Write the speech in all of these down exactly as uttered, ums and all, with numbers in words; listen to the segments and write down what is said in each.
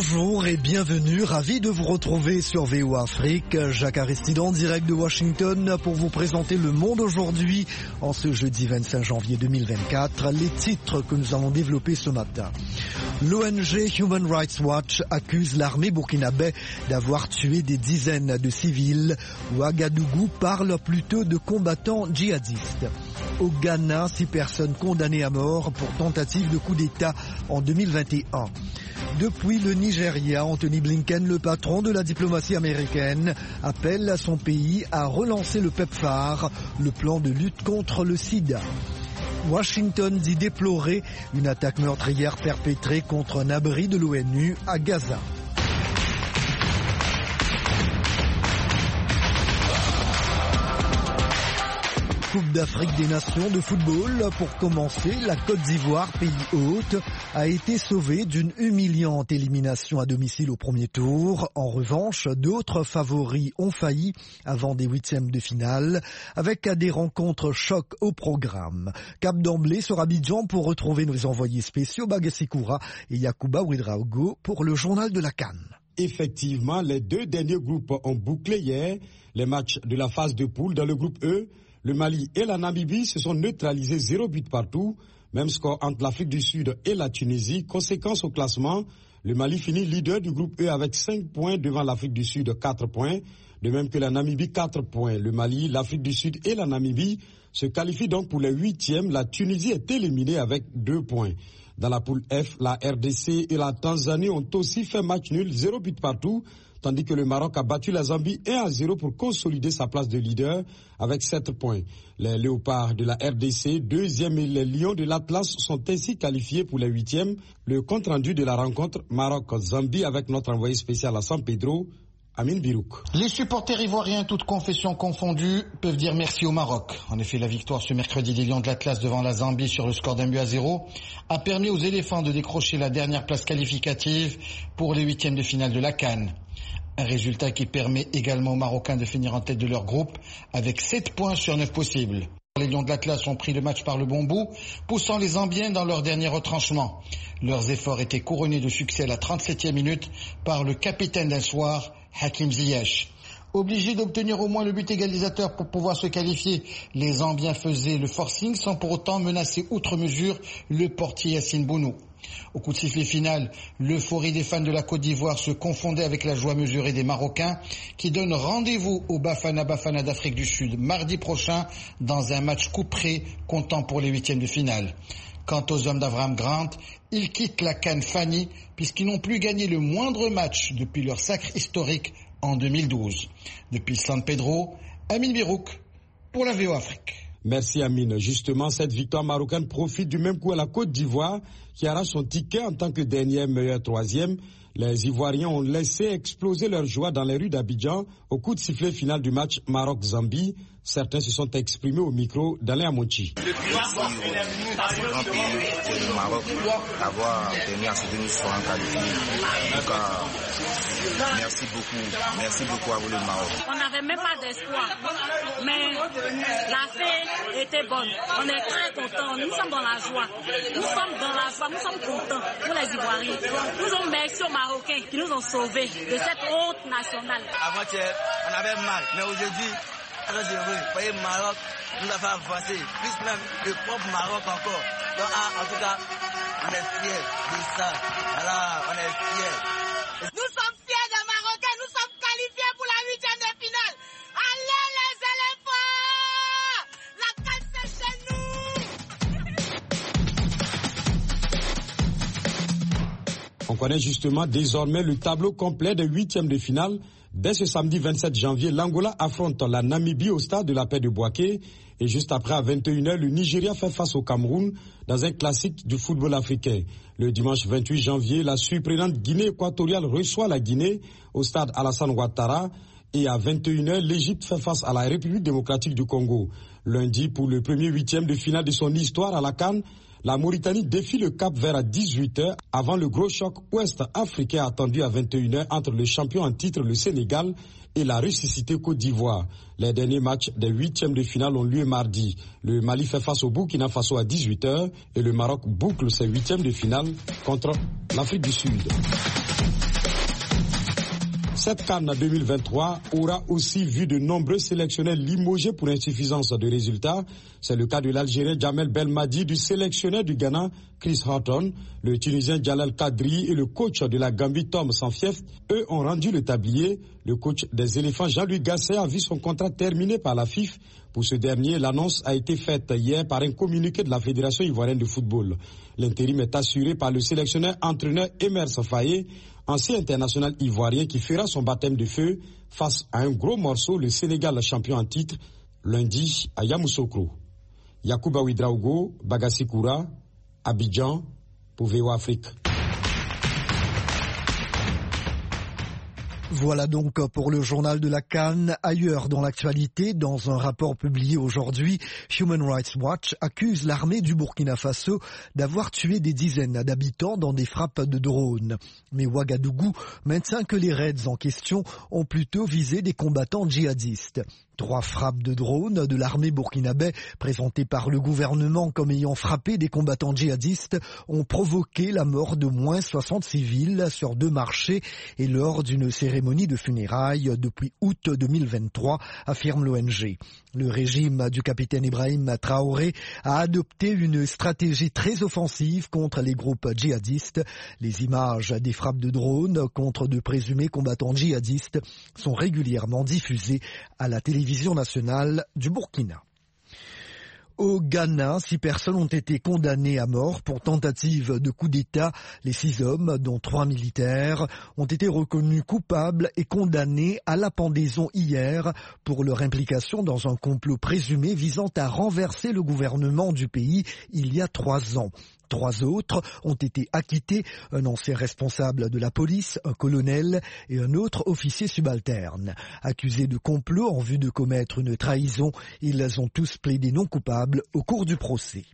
Bonjour et bienvenue, ravi de vous retrouver sur V O Afrique. Jacques Aristide en direct de Washington pour vous présenter Le Monde aujourd'hui en ce jeudi vingt-cinq janvier deux mille vingt-quatre. Les titres que nous allons développer ce matin. L'O N G Human Rights Watch accuse l'armée burkinabé d'avoir tué des dizaines de civils. Ouagadougou parle plutôt de combattants djihadistes. Au Ghana, six personnes condamnées à mort pour tentative de coup d'État en deux mille vingt et un. Depuis le Nigeria, Anthony Blinken, le patron de la diplomatie américaine, appelle à son pays à relancer le PEPFAR, le plan de lutte contre le sida. Washington dit déplorer une attaque meurtrière perpétrée contre un abri de l'O N U à Gaza. Coupe d'Afrique des Nations de football. Pour commencer, la Côte d'Ivoire, pays hôte, a été sauvée d'une humiliante élimination à domicile au premier tour. En revanche, d'autres favoris ont failli avant des huitièmes de finale, avec des rencontres choc au programme. Cap d'emblée sur Abidjan pour retrouver nos envoyés spéciaux Bagassi Koura et Yacouba Ouedraogo pour le journal de la CAN. Effectivement, les deux derniers groupes ont bouclé hier les matchs de la phase de poule. Dans le groupe E, le Mali et la Namibie se sont neutralisés zéro but partout. Même score entre l'Afrique du Sud et la Tunisie. Conséquence au classement, le Mali finit leader du groupe E avec cinq points devant l'Afrique du Sud, quatre points. De même que la Namibie, quatre points. Le Mali, l'Afrique du Sud et la Namibie se qualifient donc pour les huitièmes. La Tunisie est éliminée avec deux points. Dans la poule F, la R D C et la Tanzanie ont aussi fait match nul, zéro but partout. Tandis que le Maroc a battu la Zambie un à zéro pour consolider sa place de leader avec sept points. Les Léopards de la R D C, deuxième et les Lions de l'Atlas sont ainsi qualifiés pour les huitièmes. Le compte-rendu de la rencontre Maroc-Zambie avec notre envoyé spécial à San Pedro, Amine Birouk. Les supporters ivoiriens, toutes confessions confondues, peuvent dire merci au Maroc. En effet, la victoire ce mercredi des Lions de l'Atlas devant la Zambie sur le score d'un but à zéro a permis aux éléphants de décrocher la dernière place qualificative pour les huitièmes de finale de la CAN. Un résultat qui permet également aux Marocains de finir en tête de leur groupe avec sept points sur neuf possibles. Les Lions de l'Atlas ont pris le match par le bon bout, poussant les Zambiens dans leur dernier retranchement. Leurs efforts étaient couronnés de succès à la trente-septième minute par le capitaine d'un soir, Hakim Ziyech. Obligés d'obtenir au moins le but égalisateur pour pouvoir se qualifier, les Zambiens faisaient le forcing sans pour autant menacer outre mesure le portier Yassine Bounou. Au coup de sifflet final, l'euphorie des fans de la Côte d'Ivoire se confondait avec la joie mesurée des Marocains qui donnent rendez-vous au Bafana Bafana d'Afrique du Sud mardi prochain dans un match couperé comptant pour les huitièmes de finale. Quant aux hommes d'Avram Grant, ils quittent la CAN Fanny puisqu'ils n'ont plus gagné le moindre match depuis leur sacre historique en deux mille douze. Depuis San Pedro, Amine Birouk pour la V O Afrique. Merci Amine. Justement, cette victoire marocaine profite du même coup à la Côte d'Ivoire qui arrache son ticket en tant que dernière meilleure troisième. Les Ivoiriens ont laissé exploser leur joie dans les rues d'Abidjan au coup de sifflet final du match Maroc-Zambie. Certains se sont exprimés au micro d'Alain Amonchi. Merci au grand pays du Maroc d'avoir permis à ce que nous soyons qualifiés. Donc, euh, merci beaucoup. Merci beaucoup à vous le Maroc. On n'avait même pas d'espoir, mais la fête était bonne. On est très contents. Nous sommes dans la joie. Nous sommes dans la joie. Nous sommes contents pour les Ivoiriens. Nous sommes merci aux Marocains qui nous ont sauvés de cette honte nationale. Avant-hier, on avait mal, mais aujourd'hui, très heureux. Vous voyez, le Maroc nous a fait avancer, plus même le propre Maroc encore. Donc, ah, en tout cas, on est fiers de ça. Voilà, on est fiers. Nous sommes fiers des Marocains, nous sommes qualifiés pour la huitième de finale. Allez les éléphants! La CAN c'est chez nous! On connaît justement désormais le tableau complet des huitièmes de finale. Dès ce samedi vingt-sept janvier, l'Angola affronte la Namibie au stade de la Paix de Bouaké. Et juste après, à vingt et une heures, le Nigeria fait face au Cameroun dans un classique du football africain. Le dimanche vingt-huit janvier, la surprenante Guinée équatoriale reçoit la Guinée au stade Alassane Ouattara. Et à vingt et une heures, l'Égypte fait face à la République démocratique du Congo. Lundi, pour le premier huitième de finale de son histoire à la CAN, la Mauritanie défie le Cap Vert à dix-huit heures avant le gros choc ouest-africain attendu à vingt et une heures entre le champion en titre, le Sénégal, et la ressuscitée Côte d'Ivoire. Les derniers matchs des huitièmes de finale ont lieu mardi. Le Mali fait face au Burkina Faso à dix-huit heures et le Maroc boucle ses huitièmes de finale contre l'Afrique du Sud. Cette CAN deux mille vingt-trois aura aussi vu de nombreux sélectionneurs limogés pour insuffisance de résultats. C'est le cas de l'Algérien Jamel Belmadi, du sélectionneur du Ghana Chris Horton, le Tunisien Jalal Kadri et le coach de la Gambie Tom Sanfief. Eux ont rendu le tablier. Le coach des éléphants Jean-Louis Gasset a vu son contrat terminé par la F I F. Pour ce dernier, l'annonce a été faite hier par un communiqué de la Fédération ivoirienne de football. L'intérim est assuré par le sélectionneur-entraîneur Emerse Faye, ancien international ivoirien qui fera son baptême de feu face à un gros morceau, le Sénégal champion en titre, lundi à Yamoussoukro. Yacouba Ouidraogo, Bagassi-Koura, Abidjan, pour V O A Afrique. Voilà donc pour le journal de la CAN. Ailleurs dans l'actualité, dans un rapport publié aujourd'hui, Human Rights Watch accuse l'armée du Burkina Faso d'avoir tué des dizaines d'habitants dans des frappes de drones. Mais Ouagadougou maintient que les raids en question ont plutôt visé des combattants djihadistes. Trois frappes de drones de l'armée burkinabé présentées par le gouvernement comme ayant frappé des combattants djihadistes ont provoqué la mort de moins soixante civils sur deux marchés et lors d'une cérémonie de funérailles depuis août deux mille vingt-trois, affirme l'O N G. Le régime du capitaine Ibrahim Traoré a adopté une stratégie très offensive contre les groupes djihadistes. Les images des frappes de drones contre de présumés combattants djihadistes sont régulièrement diffusées à la télévision nationale du Burkina. Au Ghana, six personnes ont été condamnées à mort pour tentative de coup d'État. Les six hommes, dont trois militaires, ont été reconnus coupables et condamnés à la pendaison hier pour leur implication dans un complot présumé visant à renverser le gouvernement du pays il y a trois ans. Trois autres ont été acquittés, un ancien responsable de la police, un colonel et un autre officier subalterne. Accusés de complot en vue de commettre une trahison, ils ont tous plaidé non coupables au cours du procès.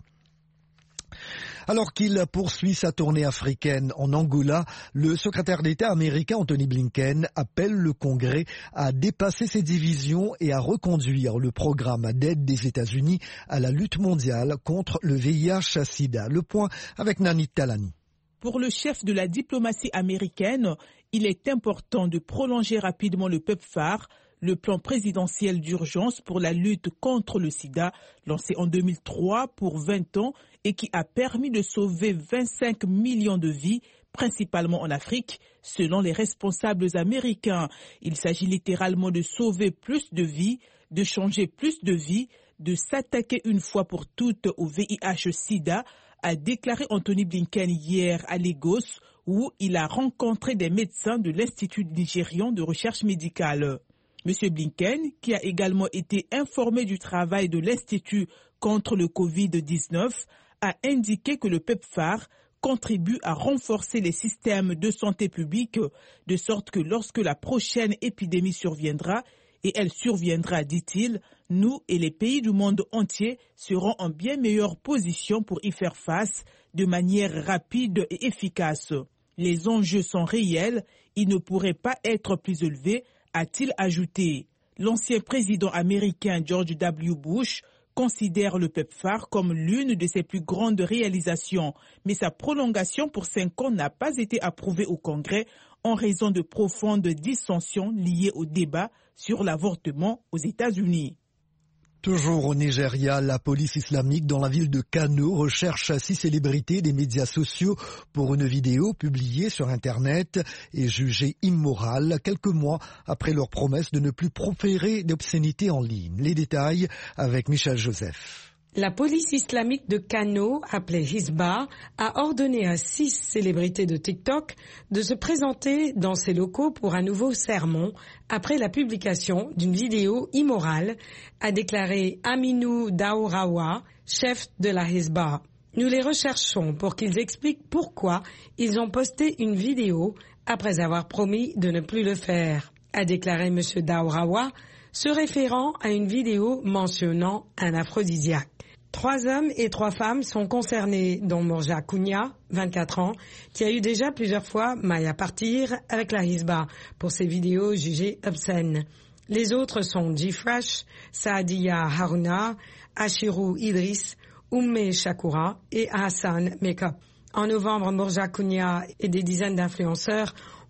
Alors qu'il poursuit sa tournée africaine en Angola, le secrétaire d'État américain Anthony Blinken appelle le Congrès à dépasser ses divisions et à reconduire le programme d'aide des États-Unis à la lutte mondiale contre le V I H sida. Le point avec Nani Talani. Pour le chef de la diplomatie américaine, il est important de prolonger rapidement le PEPFAR, le plan présidentiel d'urgence pour la lutte contre le sida, lancé en deux mille trois pour vingt ans et qui a permis de sauver vingt-cinq millions de vies, principalement en Afrique, selon les responsables américains. Il s'agit littéralement de sauver plus de vies, de changer plus de vies, de s'attaquer une fois pour toutes au V I H sida, a déclaré Anthony Blinken hier à Lagos, où il a rencontré des médecins de l'Institut nigérian de recherche médicale. M. Blinken, qui a également été informé du travail de l'Institut contre le covid dix-neuf, a indiqué que le PEPFAR contribue à renforcer les systèmes de santé publique, de sorte que lorsque la prochaine épidémie surviendra, et elle surviendra, dit-il, nous et les pays du monde entier serons en bien meilleure position pour y faire face de manière rapide et efficace. Les enjeux sont réels, ils ne pourraient pas être plus élevés, a-t-il ajouté. L'ancien président américain George W. Bush considère le PEPFAR comme l'une de ses plus grandes réalisations, mais sa prolongation pour cinq ans n'a pas été approuvée au Congrès en raison de profondes dissensions liées au débat sur l'avortement aux États-Unis. Toujours au Nigeria, la police islamique dans la ville de Kano recherche six célébrités des médias sociaux pour une vidéo publiée sur Internet et jugée immorale quelques mois après leur promesse de ne plus proférer d'obscénités en ligne. Les détails avec Michel Joseph. La police islamique de Kano, appelée Hisba, a ordonné à six célébrités de TikTok de se présenter dans ses locaux pour un nouveau sermon après la publication d'une vidéo immorale, a déclaré Aminou Daourawa, chef de la Hisba. Nous les recherchons pour qu'ils expliquent pourquoi ils ont posté une vidéo après avoir promis de ne plus le faire, a déclaré M. Daourawa, se référant à une vidéo mentionnant un aphrodisiaque. Trois hommes et trois femmes sont concernés, dont Morja Kounia, vingt-quatre ans, qui a eu déjà plusieurs fois maille à partir avec la Hisba pour ses vidéos jugées obscènes. Les autres sont G-Fresh, Saadiya Haruna, Ashiru Idris, Umme Shakura et Hassan Makeup. En novembre, Morja Kounia et des dizaines d'influenceurs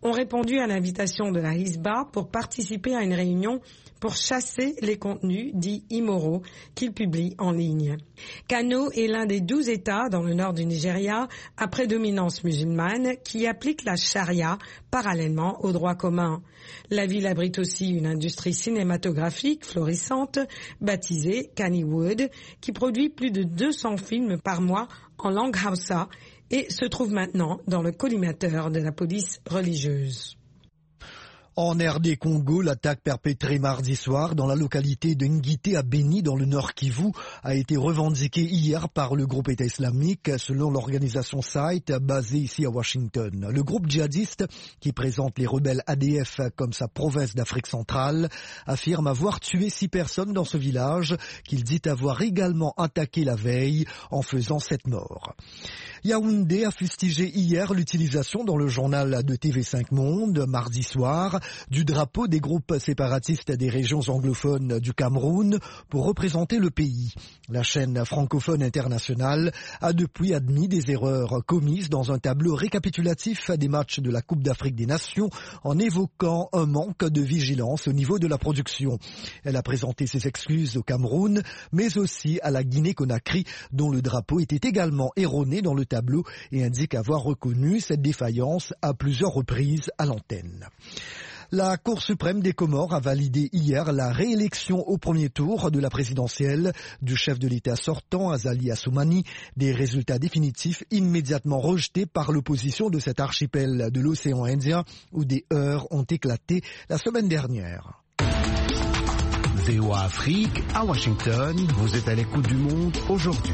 ont répondu à l'invitation de la Hisba pour participer à une réunion pour chasser les contenus dits immoraux qu'ils publient en ligne. Kano est l'un des douze États dans le nord du Nigeria à prédominance musulmane qui applique la charia parallèlement au droit commun. La ville abrite aussi une industrie cinématographique florissante baptisée Kannywood qui produit plus de deux cents films par mois en langue Hausa et se trouve maintenant dans le collimateur de la police religieuse. En R D Congo, l'attaque perpétrée mardi soir dans la localité de Ngité à Beni dans le nord Kivu a été revendiquée hier par le groupe État islamique selon l'organisation SITE basée ici à Washington. Le groupe djihadiste qui présente les rebelles A D F comme sa province d'Afrique centrale affirme avoir tué six personnes dans ce village qu'il dit avoir également attaqué la veille en faisant sept morts. Yaoundé a fustigé hier l'utilisation dans le journal de T V cinq Monde mardi soir du drapeau des groupes séparatistes des régions anglophones du Cameroun pour représenter le pays. La chaîne francophone internationale a depuis admis des erreurs commises dans un tableau récapitulatif des matchs de la Coupe d'Afrique des Nations en évoquant un manque de vigilance au niveau de la production. Elle a présenté ses excuses au Cameroun, mais aussi à la Guinée-Conakry, dont le drapeau était également erroné dans le tableau et indique avoir reconnu cette défaillance à plusieurs reprises à l'antenne. La Cour suprême des Comores a validé hier la réélection au premier tour de la présidentielle du chef de l'État sortant, Azali Assoumani, des résultats définitifs immédiatement rejetés par l'opposition de cet archipel de l'océan Indien où des heurts ont éclaté la semaine dernière. V O A Afrique, à Washington, vous êtes à l'écoute du monde aujourd'hui.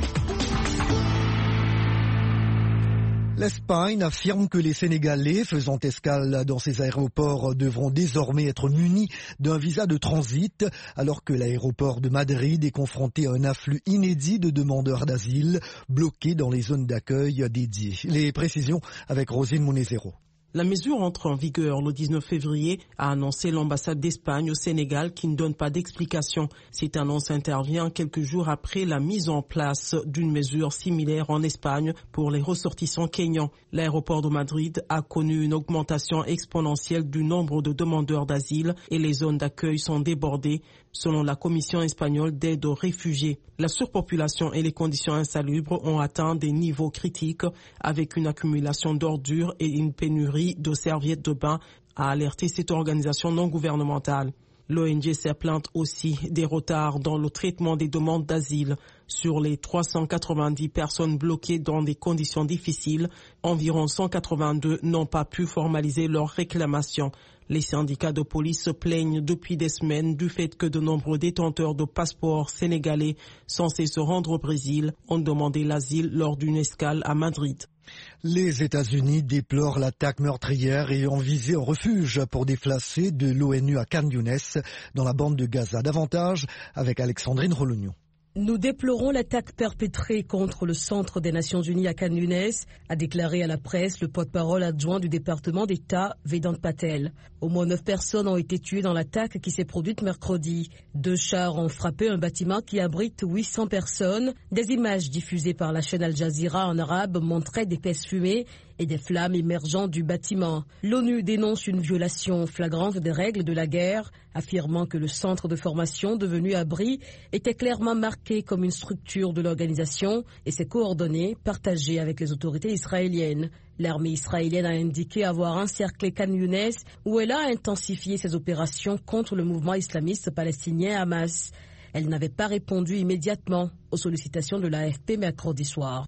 L'Espagne affirme que les Sénégalais faisant escale dans ses aéroports devront désormais être munis d'un visa de transit, alors que l'aéroport de Madrid est confronté à un afflux inédit de demandeurs d'asile bloqués dans les zones d'accueil dédiées. Les précisions avec Rosine Munezero. La mesure entre en vigueur le dix-neuf février, a annoncé l'ambassade d'Espagne au Sénégal qui ne donne pas d'explication. Cette annonce intervient quelques jours après la mise en place d'une mesure similaire en Espagne pour les ressortissants kényans. L'aéroport de Madrid a connu une augmentation exponentielle du nombre de demandeurs d'asile et les zones d'accueil sont débordées, selon la Commission espagnole d'aide aux réfugiés. La surpopulation et les conditions insalubres ont atteint des niveaux critiques avec une accumulation d'ordures et une pénurie de serviettes de bain, a alerté cette organisation non gouvernementale. L'O N G se plaint aussi des retards dans le traitement des demandes d'asile. Sur les trois cent quatre-vingt-dix personnes bloquées dans des conditions difficiles, environ cent quatre-vingt-deux n'ont pas pu formaliser leurs réclamations. Les syndicats de police se plaignent depuis des semaines du fait que de nombreux détenteurs de passeports sénégalais censés se rendre au Brésil ont demandé l'asile lors d'une escale à Madrid. Les États-Unis déplorent l'attaque meurtrière et ont visé un refuge pour déplacer de l'ONU à Khan Younes dans la bande de Gaza. Davantage avec Alexandrine Rolognon. Nous déplorons l'attaque perpétrée contre le centre des Nations Unies à Khan Younes, a déclaré à la presse le porte-parole adjoint du département d'État, Vedant Patel. Au moins neuf personnes ont été tuées dans l'attaque qui s'est produite mercredi. Deux chars ont frappé un bâtiment qui abrite huit cents personnes. Des images diffusées par la chaîne Al Jazeera en arabe montraient d'épaisses fumées et des flammes émergeant du bâtiment. L'ONU dénonce une violation flagrante des règles de la guerre, affirmant que le centre de formation devenu abri était clairement marqué comme une structure de l'organisation et ses coordonnées partagées avec les autorités israéliennes. L'armée israélienne a indiqué avoir encerclé Khan Younes où elle a intensifié ses opérations contre le mouvement islamiste palestinien Hamas. Elle n'avait pas répondu immédiatement aux sollicitations de l'A F P mercredi soir.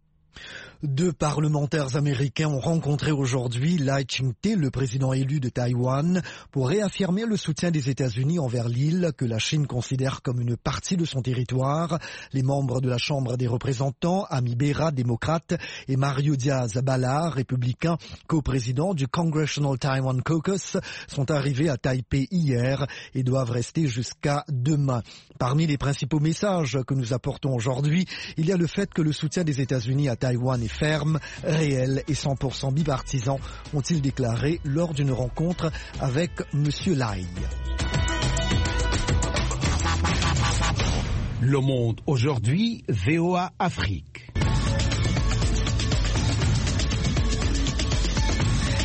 Deux parlementaires américains ont rencontré aujourd'hui Lai Ching-te, le président élu de Taïwan, pour réaffirmer le soutien des États-Unis envers l'île que la Chine considère comme une partie de son territoire. Les membres de la Chambre des représentants, Ami Bera, démocrate, et Mario Diaz-Balart, républicain, co-président du Congressional Taiwan Caucus, sont arrivés à Taipei hier et doivent rester jusqu'à demain. Parmi les principaux messages que nous apportons aujourd'hui, il y a le fait que le soutien des États-Unis à Taïwan est ferme, réel et cent pour cent bipartisan, ont-ils déclaré lors d'une rencontre avec M. Lai. Le Monde aujourd'hui, V O A Afrique.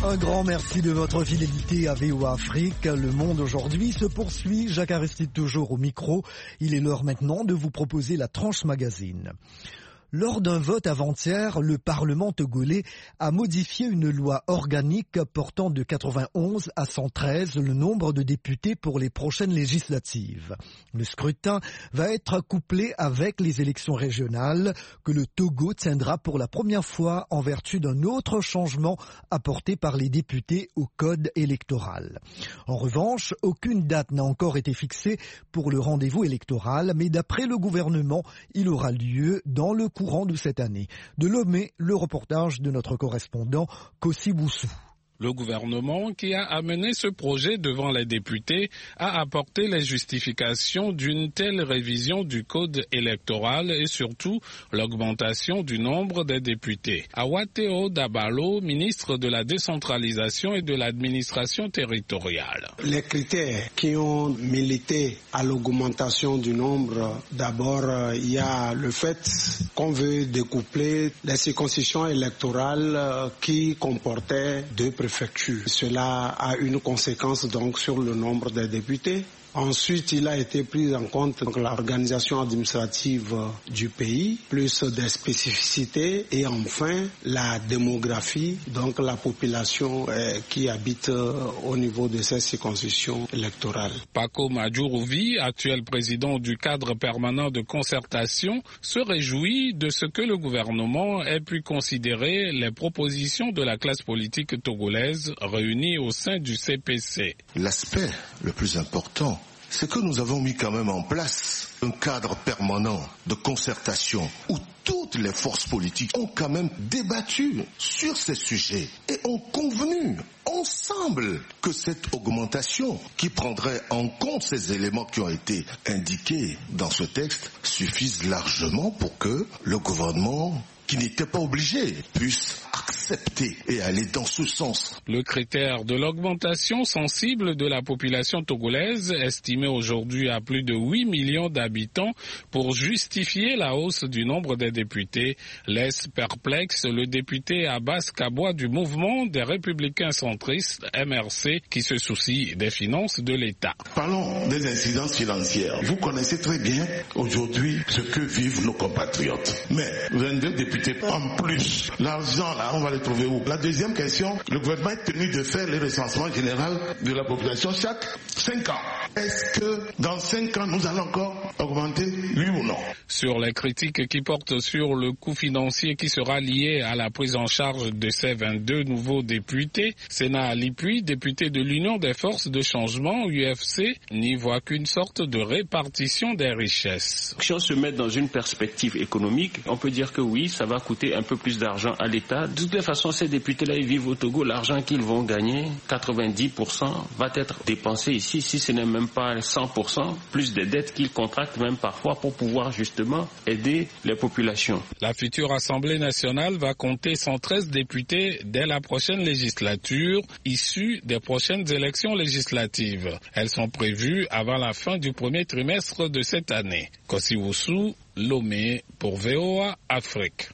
Un grand merci de votre fidélité à V O A Afrique. Le monde aujourd'hui se poursuit. Jacques Aristide toujours au micro. Il est l'heure maintenant de vous proposer la tranche magazine. Lors d'un vote avant-hier, le Parlement togolais a modifié une loi organique portant de quatre-vingt-onze à cent treize le nombre de députés pour les prochaines législatives. Le scrutin va être couplé avec les élections régionales que le Togo tiendra pour la première fois en vertu d'un autre changement apporté par les députés au code électoral. En revanche, aucune date n'a encore été fixée pour le rendez-vous électoral, mais d'après le gouvernement, il aura lieu dans le courant de cette année. De Lomé, le reportage de notre correspondant Kossi Boussou. Le gouvernement qui a amené ce projet devant les députés a apporté les justifications d'une telle révision du code électoral et surtout l'augmentation du nombre des députés. Awateo Dabalo, ministre de la décentralisation et de l'administration territoriale. Les critères qui ont milité à l'augmentation du nombre, d'abord il y a le fait qu'on veut découpler les circonscriptions électorales qui comportaient deux préfectures. Cela a une conséquence donc sur le nombre des députés. Ensuite, il a été pris en compte donc, l'organisation administrative du pays, plus des spécificités et enfin la démographie, donc la population euh, qui habite euh, au niveau de ces circonscriptions électorales. Paco Madjourouvi, actuel président du cadre permanent de concertation, se réjouit de ce que le gouvernement ait pu considérer les propositions de la classe politique togolaise réunie au sein du C P C. L'aspect le plus important, c'est que nous avons mis quand même en place un cadre permanent de concertation où toutes les forces politiques ont quand même débattu sur ces sujets et ont convenu ensemble que cette augmentation qui prendrait en compte ces éléments qui ont été indiqués dans ce texte suffise largement pour que le gouvernement, qui n'était pas obligé, puisse accepter et aller dans ce sens. Le critère de l'augmentation sensible de la population togolaise, estimée aujourd'hui à plus de huit millions d'habitants, pour justifier la hausse du nombre des députés, laisse perplexe le député Abbas Kaboua du mouvement des Républicains centristes, M R C, qui se soucie des finances de l'État. Parlons des incidences financières. Vous connaissez très bien aujourd'hui ce que vivent nos compatriotes. Mais vingt-deux députés en plus, l'argent là, on va le trouver où? La deuxième question, le gouvernement est tenu de faire les recensements généraux de la population chaque cinq ans. Est-ce que dans cinq ans, nous allons encore augmenter, oui ou non? Sur les critiques qui portent sur le coût financier qui sera lié à la prise en charge de ces vingt-deux nouveaux députés, Sénat Alipui, député de l'Union des forces de changement, U F C, n'y voit qu'une sorte de répartition des richesses. Si on se met dans une perspective économique, on peut dire que oui, ça va coûter un peu plus d'argent à l'État. De toute façon, ces députés-là, ils vivent au Togo. L'argent qu'ils vont gagner, quatre-vingt-dix pour cent, va être dépensé ici, si ce n'est même pas cent pour cent, plus des dettes qu'ils contractent même parfois pour pouvoir justement aider les populations. La future Assemblée nationale va compter cent treize députés dès la prochaine législature, issus des prochaines élections législatives. Elles sont prévues avant la fin du premier trimestre de cette année. Kossi Boussou, Lomé pour V O A Afrique.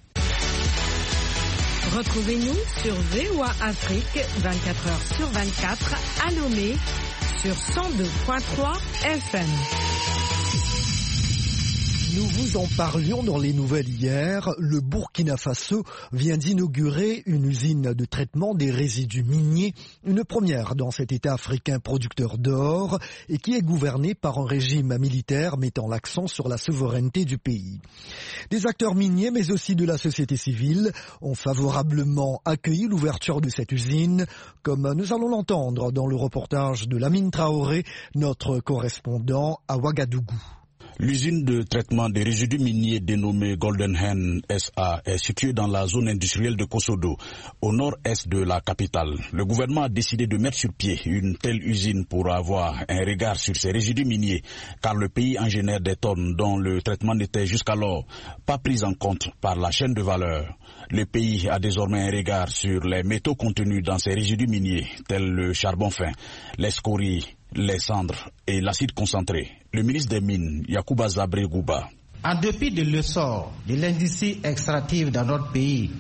Retrouvez-nous sur V O A Afrique vingt-quatre heures sur vingt-quatre à Lomé sur cent deux virgule trois F M. Nous vous en parlions dans les nouvelles hier. Le Burkina Faso vient d'inaugurer une usine de traitement des résidus miniers, une première dans cet État africain producteur d'or et qui est gouverné par un régime militaire mettant l'accent sur la souveraineté du pays. Des acteurs miniers mais aussi de la société civile ont favorablement accueilli l'ouverture de cette usine, comme nous allons l'entendre dans le reportage de Lamine Traoré, notre correspondant à Ouagadougou. L'usine de traitement des résidus miniers dénommée Golden Hen S A est située dans la zone industrielle de Kosodo, au nord-est de la capitale. Le gouvernement a décidé de mettre sur pied une telle usine pour avoir un regard sur ces résidus miniers, car le pays en génère des tonnes dont le traitement n'était jusqu'alors pas pris en compte par la chaîne de valeur. Le pays a désormais un regard sur les métaux contenus dans ces résidus miniers, tels le charbon fin, les scories, les cendres et l'acide concentré. Le ministre des Mines, Yacouba Zabré Gouba. En dépit de l'essor de l'industrie extractive dans notre pays,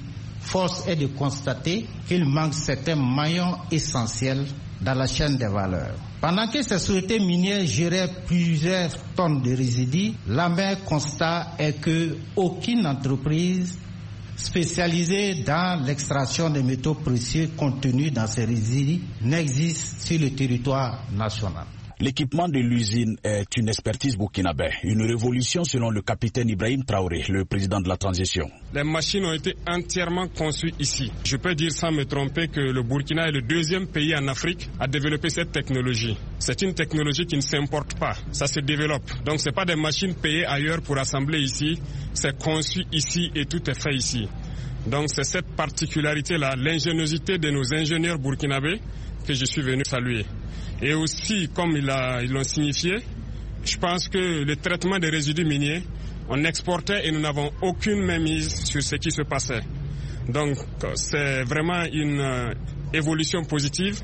Force est de constater qu'il manque certains maillons essentiels dans la chaîne des valeurs. Pendant que ces sociétés minières géraient plusieurs tonnes de résidus, l'amer constat est que aucune entreprise spécialisée dans l'extraction des métaux précieux contenus dans ces résidus n'existe sur le territoire national. L'équipement de l'usine est une expertise burkinabé, une révolution selon le capitaine Ibrahim Traoré, le président de la transition. Les machines ont été entièrement conçues ici. Je peux dire sans me tromper que le Burkina est le deuxième pays en Afrique à développer cette technologie. C'est une technologie qui ne s'importe pas, ça se développe. Donc ce n'est pas des machines payées ailleurs pour assembler ici, c'est conçu ici et tout est fait ici. Donc c'est cette particularité-là, l'ingéniosité de nos ingénieurs burkinabés que je suis venu saluer. Et aussi, comme ils l'ont signifié, je pense que le traitement des résidus miniers, on exportait et nous n'avons aucune mainmise sur ce qui se passait. Donc c'est vraiment une euh, évolution positive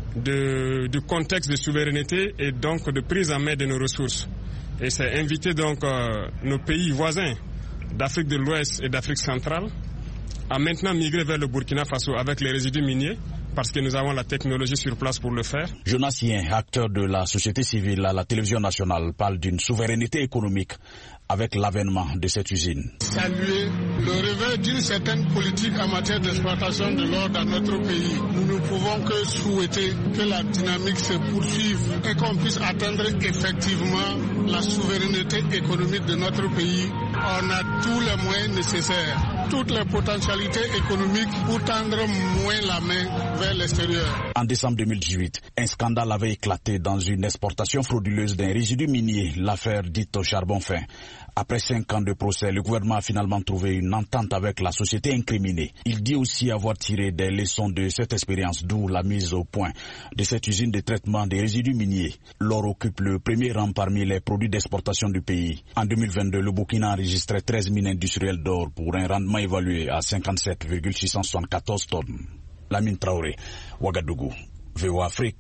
de, du contexte de souveraineté et donc de prise en main de nos ressources. Et c'est inviter donc euh, nos pays voisins d'Afrique de l'Ouest et d'Afrique centrale à maintenant migrer vers le Burkina Faso avec les résidus miniers, parce que nous avons la technologie sur place pour le faire. Jonas Yen, acteur de la société civile à la télévision nationale, parle d'une souveraineté économique avec l'avènement de cette usine. Saluer le réveil d'une certaine politique en matière d'exploitation de l'or dans notre pays. Nous ne pouvons que souhaiter que la dynamique se poursuive et qu'on puisse atteindre effectivement la souveraineté économique de notre pays. On a tous les moyens nécessaires, toutes les potentialités économiques pour tendre moins la main vers l'extérieur. En décembre deux mille dix-huit, un scandale avait éclaté dans une exportation frauduleuse d'un résidu minier, l'affaire dite au charbon fin. Après cinq ans de procès, le gouvernement a finalement trouvé une entente avec la société incriminée. Il dit aussi avoir tiré des leçons de cette expérience, d'où la mise au point de cette usine de traitement des résidus miniers. L'or occupe le premier rang parmi les produits d'exportation du pays. En deux mille vingt-deux, le Burkina enregistrait treize mines industrielles d'or pour un rendement évalué à cinquante-sept virgule six cent soixante-quatorze tonnes. Lamine Traoré, Ouagadougou, V O A Afrique.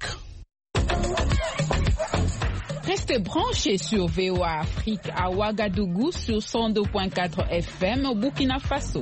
Restez branchés sur V O A Afrique à Ouagadougou sur cent deux virgule quatre F M au Burkina Faso.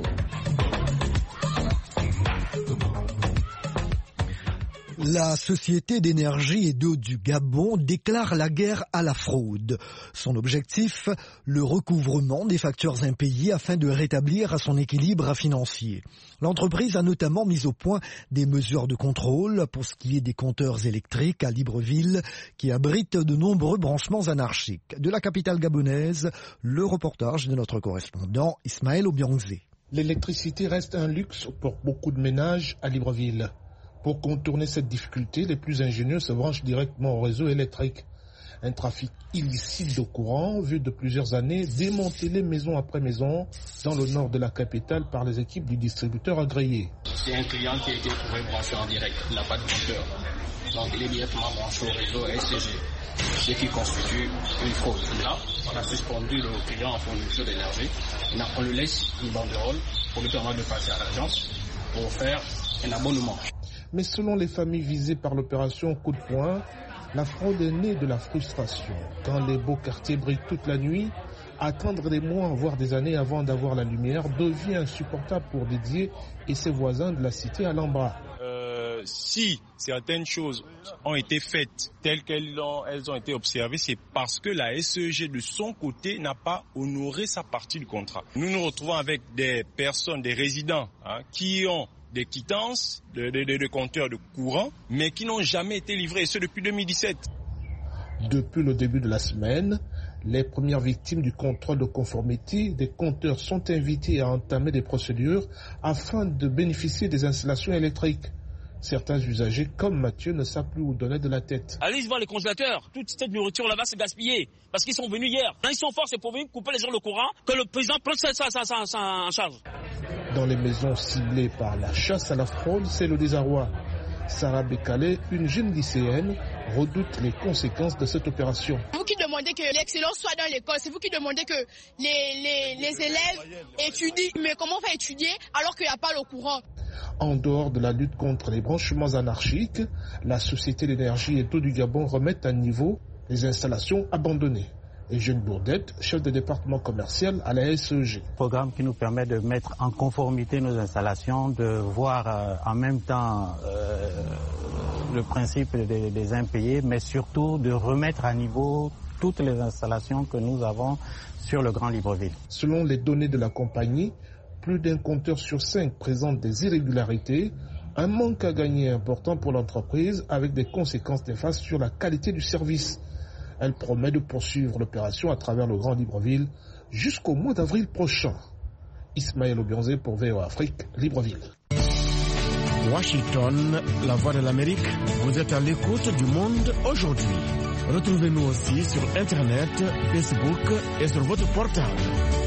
La Société d'énergie et d'eau du Gabon déclare la guerre à la fraude. Son objectif, le recouvrement des factures impayées afin de rétablir son équilibre financier. L'entreprise a notamment mis au point des mesures de contrôle pour ce qui est des compteurs électriques à Libreville qui abritent de nombreux branchements anarchiques. De la capitale gabonaise, le reportage de notre correspondant Ismaël Obiangzé. L'électricité reste un luxe pour beaucoup de ménages à Libreville. Pour contourner cette difficulté, les plus ingénieux se branchent directement au réseau électrique. Un trafic illicite de courant vu de plusieurs années démantelé maison après maison dans le nord de la capitale par les équipes du distributeur agréé. C'est un client qui a été trouvé branché en direct, il n'a pas de compteur. Donc il est directement branché au réseau S C G, ce qui constitue une fraude. Là, on a suspendu le client en fourniture d'énergie. On lui laisse une banderole pour lui permettre de passer à l'agence pour faire un abonnement. Mais selon les familles visées par l'opération Coup de poing, la fraude est née de la frustration. Quand les beaux quartiers brillent toute la nuit, attendre des mois, voire des années avant d'avoir la lumière devient insupportable pour Didier et ses voisins de la cité à l'Ambra. Euh, si certaines choses ont été faites telles qu'elles ont, elles ont été observées, c'est parce que la S E G de son côté n'a pas honoré sa partie du contrat. Nous nous retrouvons avec des personnes, des résidents hein, qui ont des quittances de, de, de, de compteurs de courant, mais qui n'ont jamais été livrés, et ce depuis deux mille dix-sept. Depuis le début de la semaine, les premières victimes du contrôle de conformité des compteurs sont invitées à entamer des procédures afin de bénéficier des installations électriques. Certains usagers, comme Mathieu, ne savent plus où donner de la tête. Allez voir les congélateurs. Toute cette nourriture là-bas, c'est gaspillé. Parce qu'ils sont venus hier. Quand ils sont forts, c'est pour venir couper les gens le courant, que le président prenne ça, ça, ça, ça, ça en charge. Dans les maisons ciblées par la chasse à la fraude, c'est le désarroi. Sarah Bekale, une jeune lycéenne, redoute les conséquences de cette opération. C'est vous qui demandez que l'excellence soit dans l'école, c'est vous qui demandez que les, les, les élèves étudient. Mais comment faire étudier alors qu'il n'y a pas le courant? En dehors de la lutte contre les branchements anarchiques, la Société d'énergie et d'eau du Gabon remet à niveau les installations abandonnées. Eugène Bourdette, chef de département commercial à la S E G. Programme qui nous permet de mettre en conformité nos installations, de voir euh, en même temps euh, le principe des, des impayés, mais surtout de remettre à niveau toutes les installations que nous avons sur le Grand Libreville. Selon les données de la compagnie, plus d'un compteur sur cinq présente des irrégularités, un manque à gagner important pour l'entreprise avec des conséquences néfastes sur la qualité du service. Elle promet de poursuivre l'opération à travers le Grand Libreville jusqu'au mois d'avril prochain. Ismaël Obionzé pour V O A Afrique, Libreville. Washington, la voix de l'Amérique, vous êtes à l'écoute du monde aujourd'hui. Retrouvez-nous aussi sur Internet, Facebook et sur votre portable.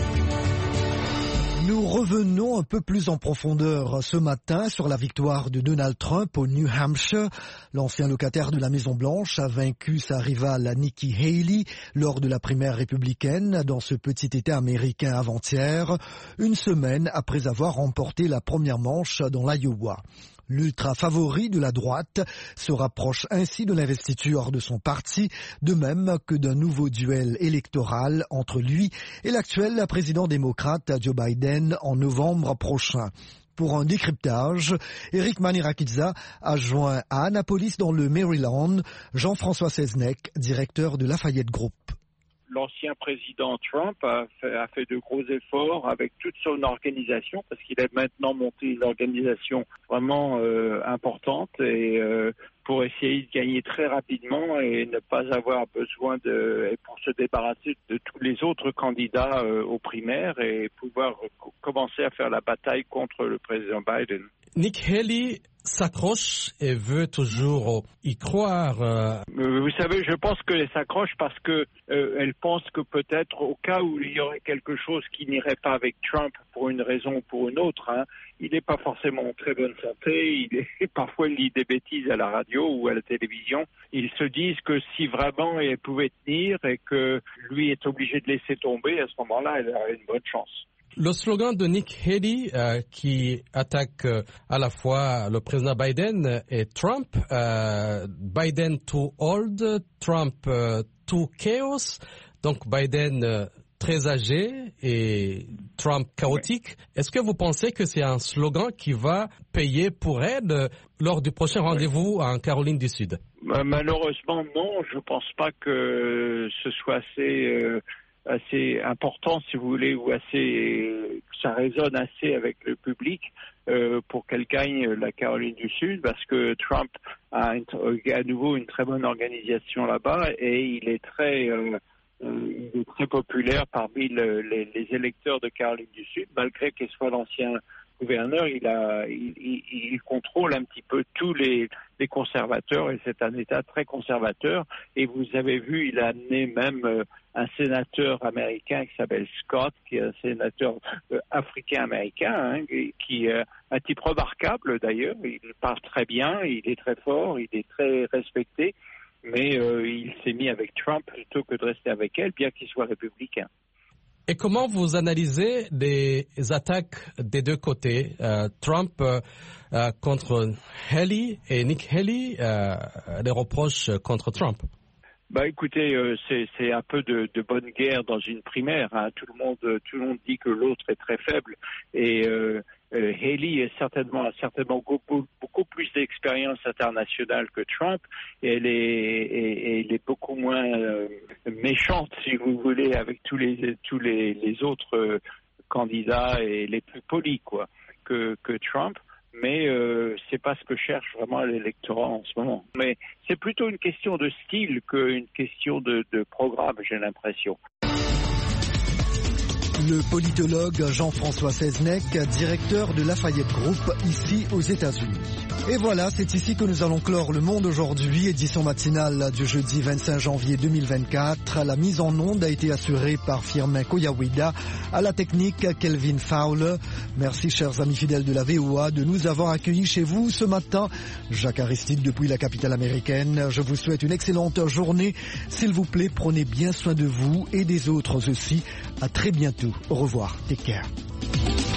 Nous revenons un peu plus en profondeur ce matin sur la victoire de Donald Trump au New Hampshire. L'ancien locataire de la Maison-Blanche a vaincu sa rivale Nikki Haley lors de la primaire républicaine dans ce petit État américain avant-hier, une semaine après avoir remporté la première manche dans l'Iowa. L'ultra favori de la droite se rapproche ainsi de l'investiture de son parti, de même que d'un nouveau duel électoral entre lui et l'actuel président démocrate Joe Biden en novembre prochain. Pour un décryptage, Eric Manirakidza a joint à Annapolis dans le Maryland Jean-François Seznec, directeur de Lafayette Group. L'ancien président Trump a fait, a fait de gros efforts avec toute son organisation parce qu'il a maintenant monté une organisation vraiment euh, importante et euh, pour essayer de gagner très rapidement et ne pas avoir besoin de, et pour se débarrasser de tous les autres candidats euh, aux primaires et pouvoir co- commencer à faire la bataille contre le président Biden. Nikki Haley s'accroche et veut toujours y croire. Euh... Vous savez, je pense qu'elle s'accroche parce que euh, elle pense que peut-être au cas où il y aurait quelque chose qui n'irait pas avec Trump pour une raison ou pour une autre, hein, il n'est pas forcément en très bonne santé, il est, parfois il dit des bêtises à la radio ou à la télévision. Ils se disent que si vraiment elle pouvait tenir et que lui est obligé de laisser tomber, à ce moment-là, elle a une bonne chance. Le slogan de Nikki Haley euh, qui attaque euh, à la fois le président Biden et Trump, euh, Biden too old, Trump euh, too chaos, donc Biden euh, très âgé et Trump chaotique. Est-ce que vous pensez que c'est un slogan qui va payer pour elle euh, lors du prochain rendez-vous en Caroline du Sud? Malheureusement non, je pense pas que ce soit assez... Euh... assez important, si vous voulez, ou assez, ça résonne assez avec le public euh, pour qu'elle gagne la Caroline du Sud, parce que Trump a une, à nouveau une très bonne organisation là-bas et il est très, euh, euh, il est très populaire parmi le, les, les électeurs de Caroline du Sud, malgré qu'il soit l'ancien gouverneur, il a, il, il, il contrôle un petit peu tous les, les conservateurs et c'est un État très conservateur. Et vous avez vu, il a amené même euh, un sénateur américain qui s'appelle Scott, qui est un sénateur euh, africain-américain, hein, qui est un type remarquable d'ailleurs. Il parle très bien, il est très fort, il est très respecté, mais euh, il s'est mis avec Trump plutôt que de rester avec elle, bien qu'il soit républicain. Et comment vous analysez les attaques des deux côtés, euh, Trump euh, euh, contre Haley et Nikki Haley, euh, les reproches contre Trump? Bah écoutez, euh, c'est, c'est un peu de, de bonne guerre dans une primaire. Hein. Tout le monde, tout le monde dit que l'autre est très faible et euh, euh, Haley est certainement a certainement beaucoup, beaucoup plus d'expérience internationale que Trump. Et elle est, et, et elle est beaucoup moins euh, méchante, si vous voulez, avec tous les tous les, les autres euh, candidats et les plus polis, quoi, que que Trump. Mais euh, c'est pas ce que cherche vraiment l'électorat en ce moment. Mais c'est plutôt une question de style qu'une question de, de programme, j'ai l'impression. Le politologue Jean-François Seznec, directeur de Lafayette Group, ici aux États-Unis. Et voilà, c'est ici que nous allons clore le monde aujourd'hui, édition matinale du jeudi vingt-cinq janvier deux mille vingt-quatre. La mise en onde a été assurée par Firmin Koyawida, à la technique Kelvin Fowler. Merci chers amis fidèles de la V O A de nous avoir accueillis chez vous ce matin. Jacques Aristide depuis la capitale américaine. Je vous souhaite une excellente journée. S'il vous plaît, prenez bien soin de vous et des autres aussi. À très bientôt. Au revoir. Take care.